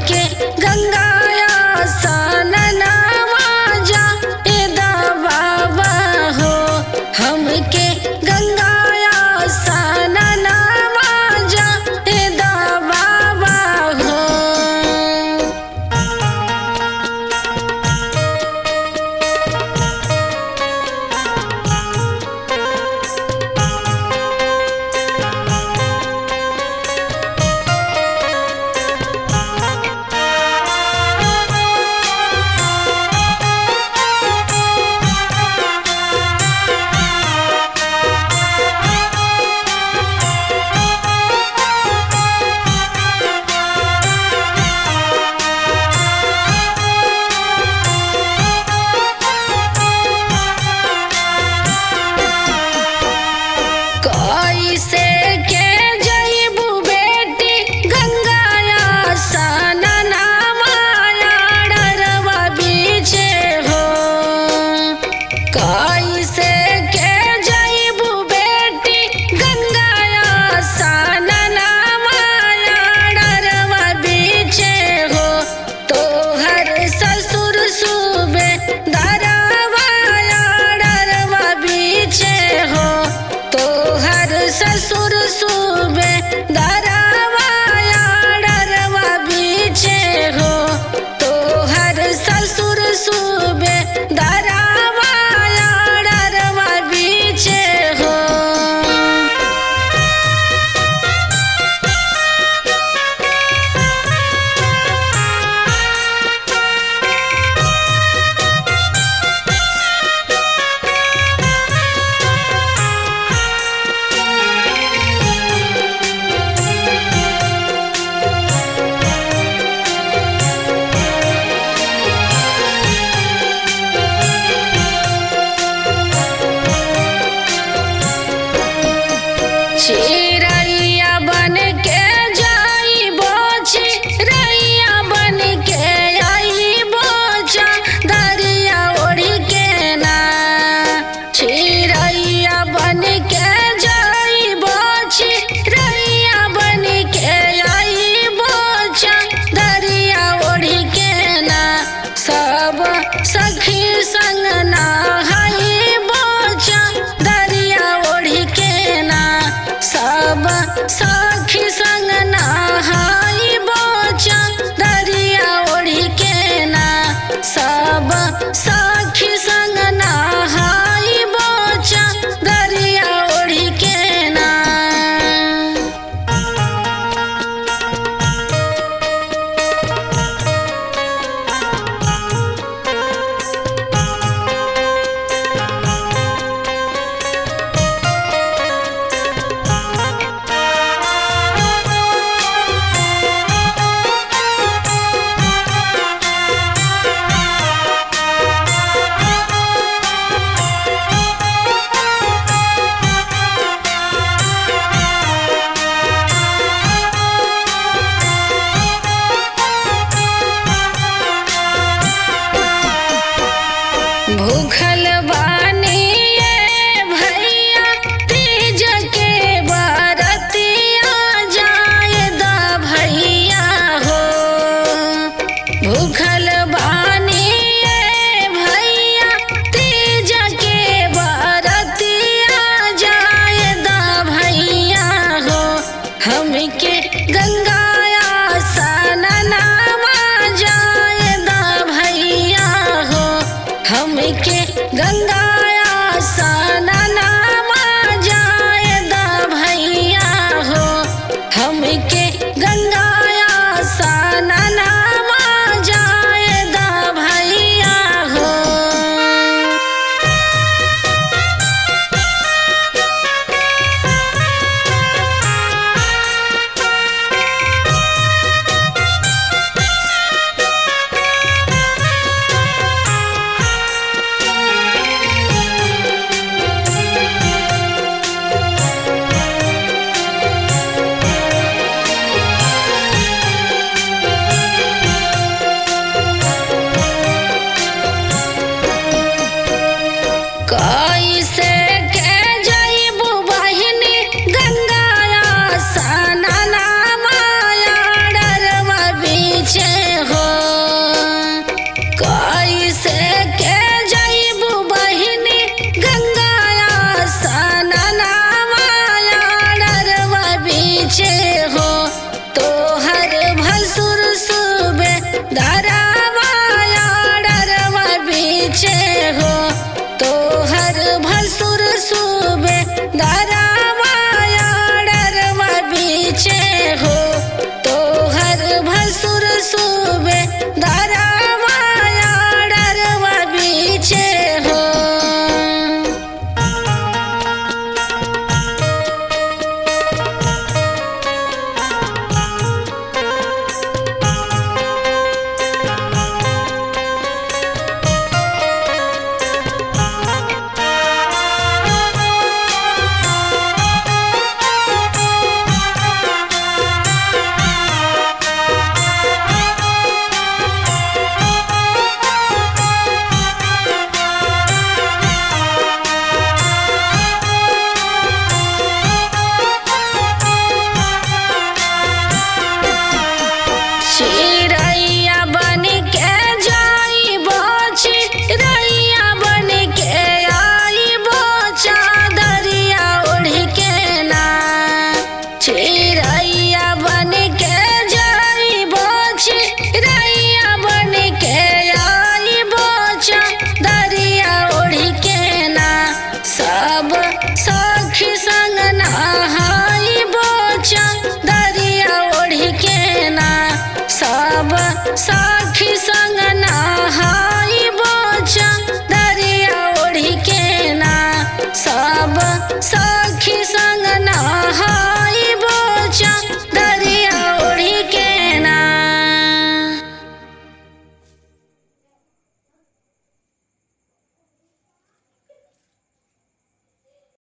हमके गंगाया सननावा जा ए दा बाबा हो। हमके गंगाया सननावा जा ए दा बाबा हो। कैसे के जइबू बेटी गंगाया सननावा डरवा बीचे हो। कैसे के जइबू बेटी गंगाया सननावा डरवा बीचे हो। तोहर ससुर सुबे दरवा डरवा बीचे हो। तोहर ससुर सुबे दरवा डरवा बीचे हो। तोहर ससुर सुबे दरवा डरवा बीचे हो। चिरैया बन के जाइबो चिरैया बन के आइबो दरिया ओढ़ी के ना। चिरैया बन के जाइबो चिरैया बन के आइबो दरिया ओढ़ी के ना। सब सखी संग नहाइबो दरिया ओढ़ी के ना। सब सखी संग नहाइबो दरिया ओढ़ी के ना। सब सखी संग नहाइबो दरिया ओढ़ी के ना। भूखल बानी ये भैया तीज के बरतिया जाए दा भैया हो। भूखल बानी ये भैया तीज के बरतिया जाए दा भैया हो। हमके गंगाया सननावा जाए दा भैया हो। हमके गंगाया सननावा जाए दा भैया हो। हमके गंगाया सननावा जाए दा भैया हो। सा